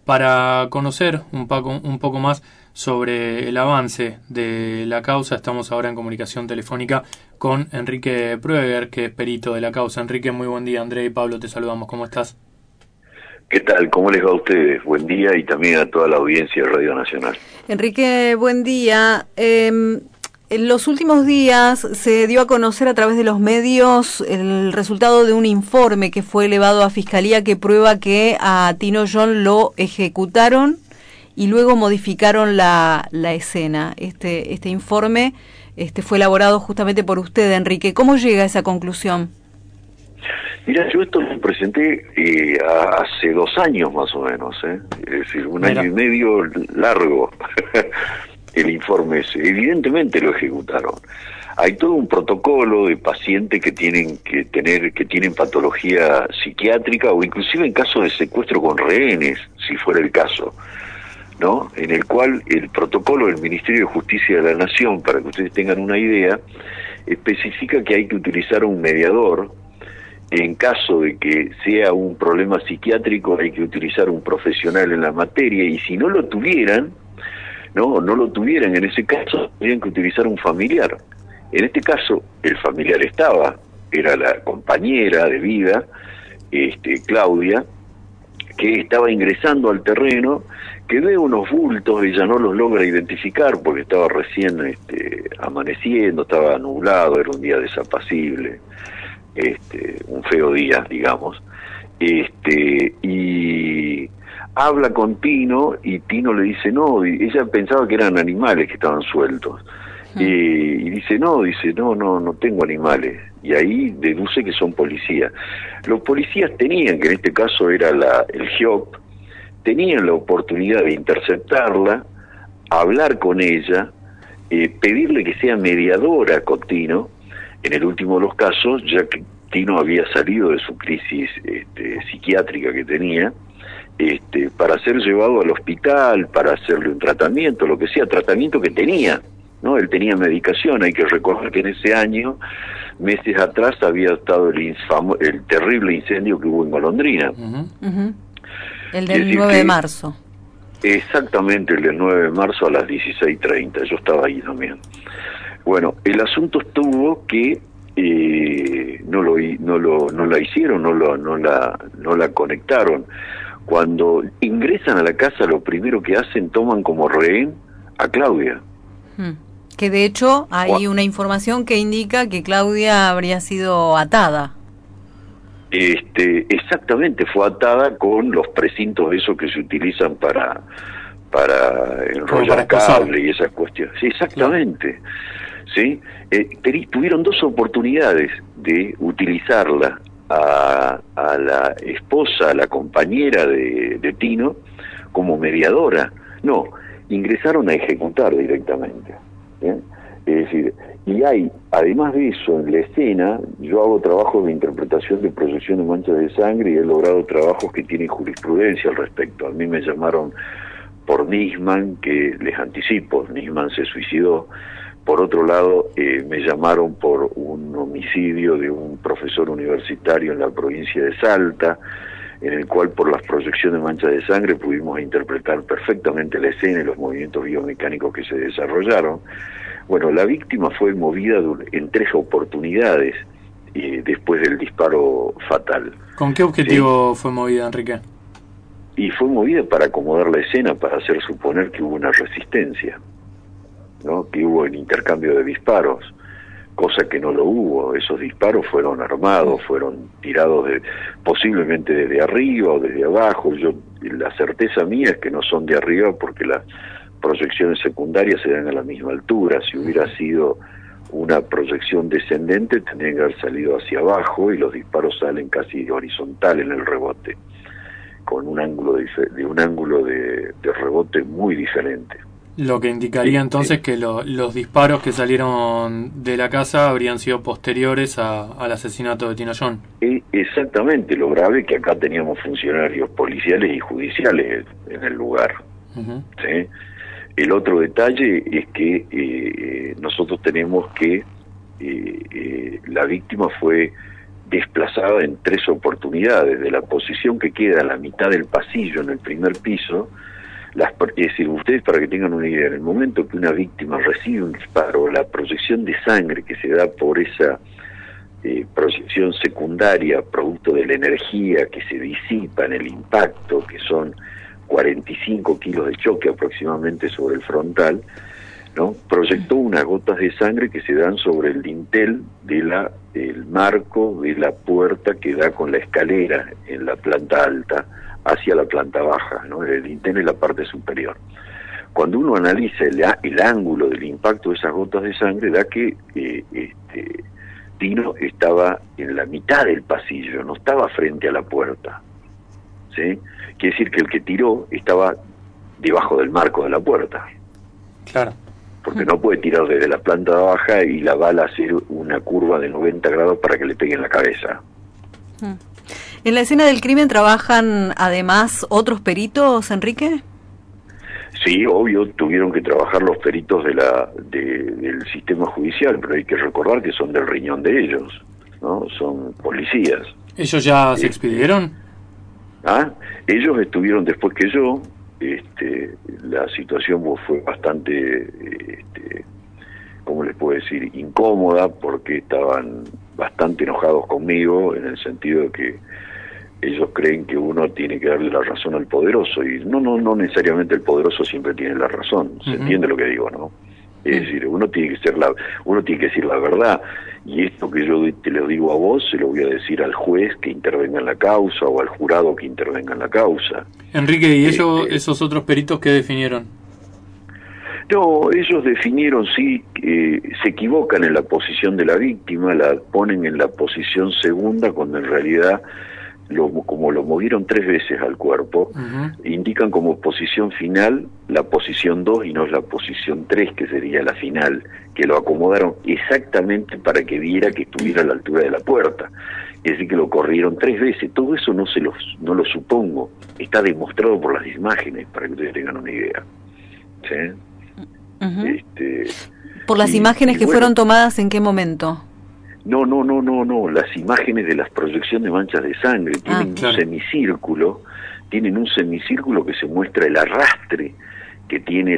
Para conocer un poco más sobre el avance de la causa, estamos ahora en comunicación telefónica con Enrique Prueger, que es perito de la causa. Enrique, muy buen día. Andrea y Pablo, te saludamos. ¿Cómo estás? ¿Qué tal? ¿Cómo les va a ustedes? Buen día y también a toda la audiencia de Radio Nacional. Enrique, buen día. En los últimos días se dio a conocer a través de los medios el resultado de un informe que fue elevado a Fiscalía que prueba que a Tino John lo ejecutaron y luego modificaron la escena. Este informe fue elaborado justamente por usted, Enrique. ¿Cómo llega a esa conclusión? Mira, yo esto lo presenté hace 2 años más o menos, es decir, un año y medio largo. El informe ese, evidentemente lo ejecutaron. Hay todo un protocolo de pacientes que tienen patología psiquiátrica o inclusive en caso de secuestro con rehenes, si fuera el caso, ¿no? En el cual el protocolo del Ministerio de Justicia de la Nación, para que ustedes tengan una idea, especifica que hay que utilizar un mediador. En caso de que sea un problema psiquiátrico, hay que utilizar un profesional en la materia, y si no lo tuvieran, no lo tuvieran en ese caso, tendrían que utilizar un familiar. En este caso, el familiar era la compañera de vida, Claudia, que estaba ingresando al terreno, que ve unos bultos, ella no los logra identificar porque estaba recién amaneciendo, estaba nublado, era un día desapacible, un feo día, digamos, y habla con Tino, y Tino le dice no, y ella pensaba que eran animales que estaban sueltos, y dice no tengo animales, y ahí deduce que son policías. Los policías tenían, que en este caso era el GIOP, tenían la oportunidad de interceptarla, hablar con ella, pedirle que sea mediadora con Tino, en el último de los casos, ya que Tino había salido de su crisis psiquiátrica que tenía, para ser llevado al hospital, para hacerle un tratamiento, lo que sea, tratamiento que tenía, ¿no? Él tenía medicación. Hay que recordar que en ese año, meses atrás, había estado el terrible incendio que hubo en Golondrina. El del 9 de marzo. Exactamente, el del 9 de marzo a las 16:30, yo estaba ahí también. Bueno, el asunto estuvo que no la hicieron, no la conectaron. Cuando ingresan a la casa, lo primero que hacen, toman como rehén a Claudia. Que de hecho hay una información que indica que Claudia habría sido atada. Exactamente, fue atada con los precintos esos que se utilizan para enrollar cable y esas cuestiones. Sí, exactamente. ¿Sí? Tuvieron 2 oportunidades de utilizarla a la esposa, a la compañera de Tino, como mediadora. No, ingresaron a ejecutar directamente. ¿Bien? Es decir, y hay, además de eso, en la escena, yo hago trabajos de interpretación de proyección de manchas de sangre y he logrado trabajos que tienen jurisprudencia al respecto. A mí me llamaron por Nisman, que les anticipo, Nisman se suicidó. Por otro lado, me llamaron por un homicidio de un profesor universitario en la provincia de Salta, en el cual por las proyecciones de manchas de sangre pudimos interpretar perfectamente la escena y los movimientos biomecánicos que se desarrollaron. Bueno, la víctima fue movida en 3 oportunidades después del disparo fatal. ¿Con qué objetivo fue movida, Enrique? Y fue movida para acomodar la escena, para hacer suponer que hubo una resistencia, ¿no? Que hubo el intercambio de disparos, cosa que no lo hubo. Esos disparos fueron armados, fueron tirados posiblemente desde arriba o desde abajo. La certeza mía es que no son de arriba, porque las proyecciones secundarias se dan a la misma altura. Si hubiera sido una proyección descendente, tendrían que haber salido hacia abajo, y los disparos salen casi horizontal en el rebote, con un ángulo de rebote muy diferente. Lo que indicaría entonces que los disparos que salieron de la casa habrían sido posteriores al asesinato de Tino John. Exactamente, lo grave es que acá teníamos funcionarios policiales y judiciales en el lugar. ¿Sí? El otro detalle es que nosotros tenemos que la víctima fue desplazada en 3 oportunidades, de la posición que queda a la mitad del pasillo en el primer piso. Es decir, ustedes, para que tengan una idea, en el momento que una víctima recibe un disparo, la proyección de sangre que se da por esa proyección secundaria, producto de la energía que se disipa en el impacto, que son 45 kilos de choque aproximadamente sobre el frontal, ¿no? Proyectó unas gotas de sangre que se dan sobre el dintel del marco de la puerta que da con la escalera en la planta alta hacia la planta baja, ¿no? El dintel es la parte superior. Cuando uno analiza el ángulo del impacto de esas gotas de sangre, da que Tino estaba en la mitad del pasillo, no estaba frente a la puerta, ¿sí? Quiere decir que el que tiró estaba debajo del marco de la puerta. Claro. Porque no puede tirar desde la planta baja y la bala hacer una curva de 90 grados para que le pegue en la cabeza. ¿En la escena del crimen trabajan además otros peritos, Enrique? Sí, obvio, tuvieron que trabajar los peritos del sistema judicial, pero hay que recordar que son del riñón de ellos, ¿no? Son policías. ¿Ellos ya se expidieron? Ellos estuvieron después que yo. La situación fue bastante, ¿cómo les puedo decir?, incómoda, porque estaban bastante enojados conmigo, en el sentido de que ellos creen que uno tiene que darle la razón al poderoso, y no necesariamente el poderoso siempre tiene la razón. ¿Se entiende lo que digo, no? Es decir, uno tiene que decir la verdad, y esto que yo te lo digo a vos, se lo voy a decir al juez que intervenga en la causa, o al jurado que intervenga en la causa. Enrique, ¿y esos otros peritos qué definieron? No, ellos definieron, sí, se equivocan en la posición de la víctima, la ponen en la posición segunda, cuando en realidad, como lo movieron 3 veces al cuerpo, indican como posición final la posición 2 y no la posición 3, que sería la final, que lo acomodaron exactamente para que viera que estuviera a la altura de la puerta. Es decir, que lo corrieron 3 veces. Todo eso no lo supongo, está demostrado por las imágenes, para que ustedes tengan una idea. ¿Sí? ¿Por las imágenes que fueron tomadas en qué momento? No, las imágenes de las proyecciones de manchas de sangre tienen un semicírculo que se muestra el arrastre que tiene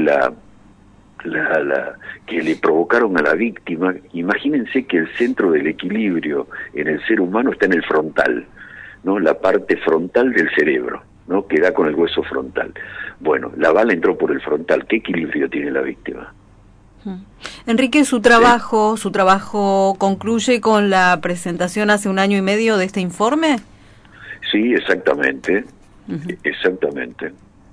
que le provocaron a la víctima. Imagínense que el centro del equilibrio en el ser humano está en el frontal, ¿no? La parte frontal del cerebro, ¿no? Que da con el hueso frontal. Bueno, la bala entró por el frontal. ¿Qué equilibrio tiene la víctima? Enrique, su trabajo concluye con la presentación hace 1 año y medio de este informe. Sí, exactamente, exactamente.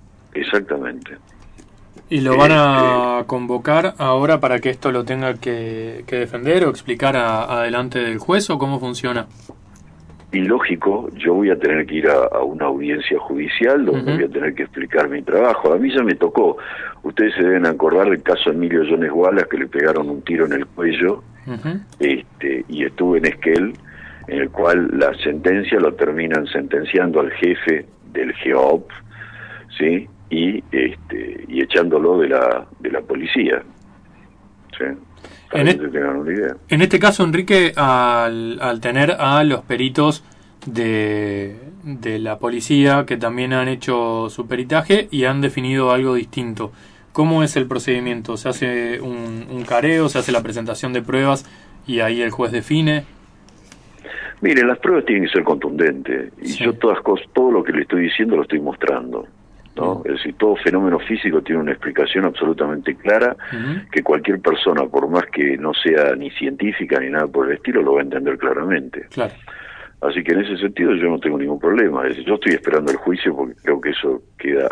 ¿Y lo van a convocar ahora para que esto lo tenga que defender o explicar adelante del juez, o cómo funciona? Y lógico, yo voy a tener que ir a una audiencia judicial donde voy a tener que explicar mi trabajo. A mí ya me tocó. Ustedes se deben acordar del caso Emilio Jones Wallace, que le pegaron un tiro en el cuello, y estuve en Esquel, en el cual la sentencia lo terminan sentenciando al jefe del GEOP, ¿sí? Y echándolo de la policía. ¿Sí? Para que tengan una idea. En este caso, Enrique, al tener a los peritos de la policía que también han hecho su peritaje y han definido algo distinto, ¿cómo es el procedimiento? ¿Se hace un careo, se hace la presentación de pruebas y ahí el juez define? Mire, las pruebas tienen que ser contundentes, y yo todo lo que le estoy diciendo lo estoy mostrando, ¿no? Es decir, todo fenómeno físico tiene una explicación absolutamente clara, que cualquier persona, por más que no sea ni científica ni nada por el estilo, lo va a entender claramente. Claro. Así que en ese sentido yo no tengo ningún problema. Es decir, yo estoy esperando el juicio porque creo que eso queda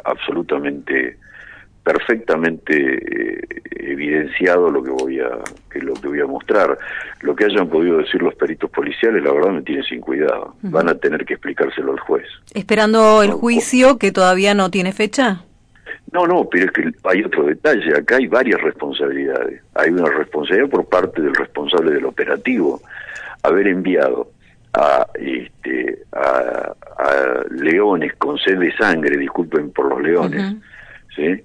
perfectamente evidenciado lo que voy a mostrar. Lo que hayan podido decir los peritos policiales, la verdad me tiene sin cuidado. Van a tener que explicárselo al juez. ¿Esperando el juicio que todavía no tiene fecha? No, pero es que hay otro detalle. Acá hay varias responsabilidades. Hay una responsabilidad por parte del responsable del operativo, haber enviado a leones con sed de sangre, disculpen por los leones, ¿sí?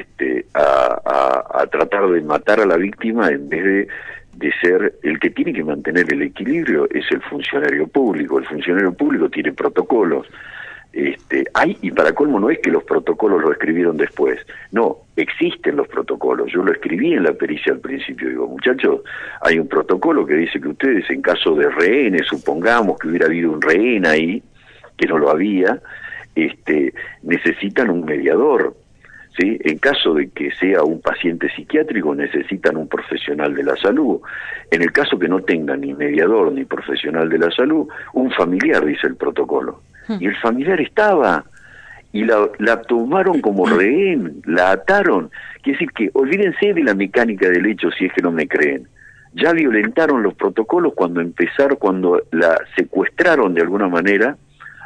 A tratar de matar a la víctima en vez de ser el que tiene que mantener el equilibrio es el funcionario público. El funcionario público tiene protocolos. Y para colmo no es que los protocolos lo escribieron después, no, existen los protocolos. Yo lo escribí en la pericia al principio, digo, muchachos, hay un protocolo que dice que ustedes en caso de rehenes, supongamos que hubiera habido un rehén ahí, que no lo había, necesitan un mediador, ¿sí? En caso de que sea un paciente psiquiátrico necesitan un profesional de la salud. En el caso que no tengan ni mediador ni profesional de la salud, un familiar, dice el protocolo. Y el familiar estaba, y la tomaron como rehén, la ataron. Quiere decir que olvídense de la mecánica del hecho si es que no me creen. Ya violentaron los protocolos cuando la secuestraron de alguna manera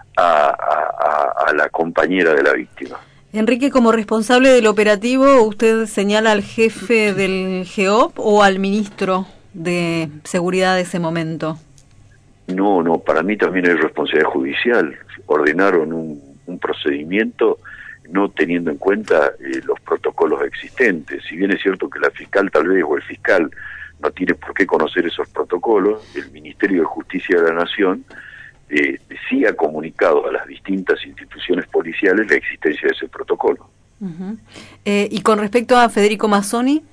a la compañera de la víctima. Enrique, como responsable del operativo, ¿usted señala al jefe del GEOP o al ministro de Seguridad de ese momento? No, para mí también es responsabilidad judicial. Ordenaron un procedimiento no teniendo en cuenta los protocolos existentes. Si bien es cierto que la fiscal tal vez o el fiscal no tiene por qué conocer esos protocolos, el Ministerio de Justicia de la Nación sí ha comunicado a las distintas instituciones policiales la existencia de ese protocolo. Uh-huh. ¿Y con respecto a Federico Mazzoni?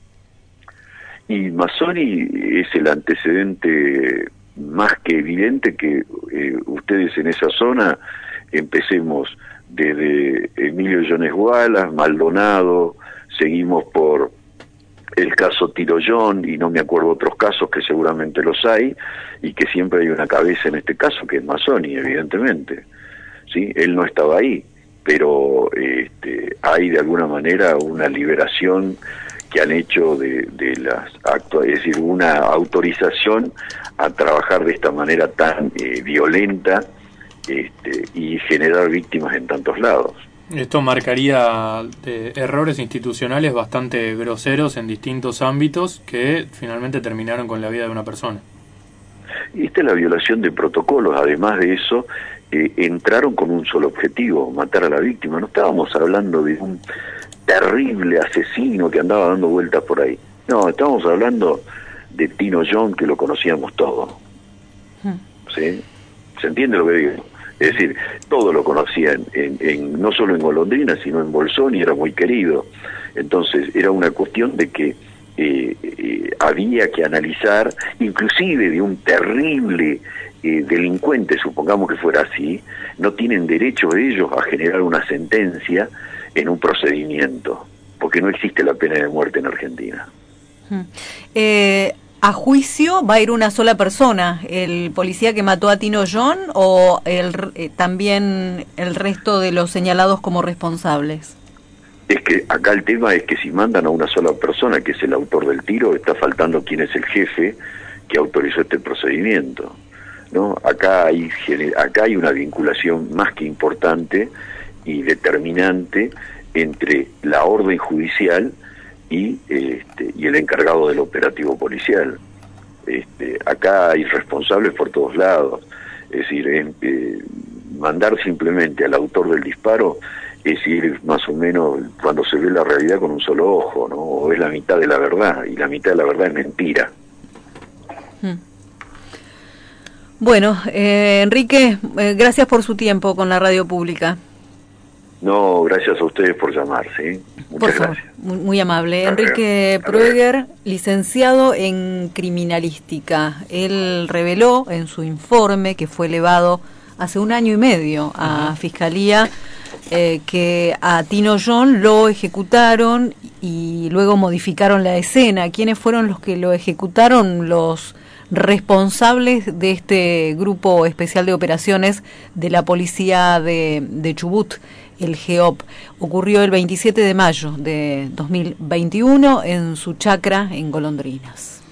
Y Mazzoni es el antecedente más que evidente que ustedes en esa zona empecemos desde Emilio Jones Wallace, Maldonado, seguimos por el caso Tirollón y no me acuerdo otros casos que seguramente los hay y que siempre hay una cabeza en este caso que es Mazzoni, evidentemente, ¿sí? Él no estaba ahí, pero hay de alguna manera una liberación que han hecho de las es decir, una autorización a trabajar de esta manera tan violenta y generar víctimas en tantos lados. Esto marcaría errores institucionales bastante groseros en distintos ámbitos que finalmente terminaron con la vida de una persona. Y esta es la violación de protocolos. Además de eso, entraron con un solo objetivo, matar a la víctima. No estábamos hablando de un terrible asesino que andaba dando vueltas por ahí. No, estábamos hablando de Tino John, que lo conocíamos todos. ¿Sí? ¿Se entiende lo que digo? Es decir, todos lo conocían, no solo en Golondrina, sino en Bolsón, y era muy querido. Entonces, era una cuestión de que había que analizar, inclusive de un terrible delincuente, supongamos que fuera así, no tienen derecho ellos a generar una sentencia en un procedimiento, porque no existe la pena de muerte en Argentina. ¿A juicio va a ir una sola persona, el policía que mató a Tino John o también el resto de los señalados como responsables? Es que acá el tema es que si mandan a una sola persona, que es el autor del tiro, está faltando quién es el jefe que autorizó este procedimiento, ¿no? Acá hay una vinculación más que importante y determinante entre la orden judicial y el encargado del operativo policial. Acá hay responsables por todos lados. Es decir, mandar simplemente al autor del disparo es ir más o menos cuando se ve la realidad con un solo ojo, ¿no? O es la mitad de la verdad, y la mitad de la verdad es mentira. Bueno, Enrique, gracias por su tiempo con la radio pública. No, gracias a ustedes por llamar, ¿sí? Muchas gracias. Muy amable. Enrique Proeger, licenciado en criminalística. Él reveló en su informe, que fue elevado hace 1 año y medio a Fiscalía, que a Tino John lo ejecutaron y luego modificaron la escena. ¿Quiénes fueron los que lo ejecutaron? Los responsables de este grupo especial de operaciones de la policía de Chubut, el GEOP. Ocurrió el 27 de mayo de 2021 en su chacra en Golondrinas.